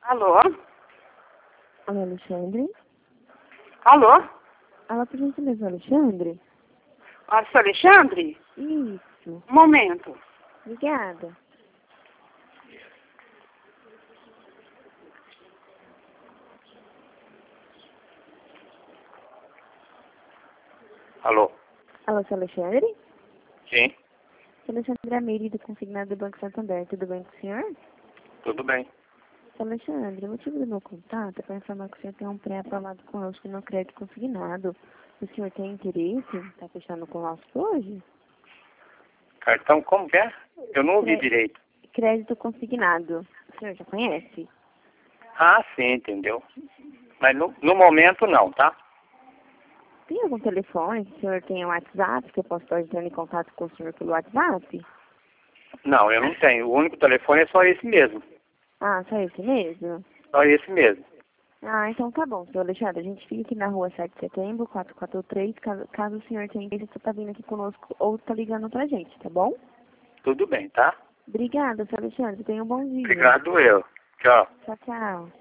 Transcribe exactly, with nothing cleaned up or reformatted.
Alô? Alô, Alexandre? Alô? Alô, por gentileza, Alexandre? Ah, seu Alexandre? Isso. Um momento. Obrigada. Alô? Alô, seu Alexandre? Sim, Seu Alexandre é Meire, do consignado do Banco Santander. Tudo bem com o senhor? tudo bem. Seu Alexandre, o motivo do meu contato é para informar que o senhor tem um pré-aprovado conosco no crédito consignado. O senhor tem interesse em estar fechando conosco hoje? Cartão, como que é? Eu não ouvi Cre- direito. Crédito consignado. O senhor já conhece? Ah, sim, entendeu. Mas no, no momento não, tá? Tem algum telefone? O senhor tem um WhatsApp que eu posso estar entrando em contato com o senhor pelo WhatsApp? Não, eu não tenho. O único telefone é só esse mesmo. Ah, só esse mesmo? Só esse mesmo. Ah, então tá bom, senhor Alexandre. A gente fica aqui na rua sete de setembro, quatrocentos e quarenta e três, caso, caso o senhor tenha interesse, você tá vindo aqui conosco ou tá ligando pra gente, tá bom? Tudo bem, tá? Obrigada, senhor Alexandre. Tenha um bom dia. Obrigado eu. Tchau. Tchau, tchau.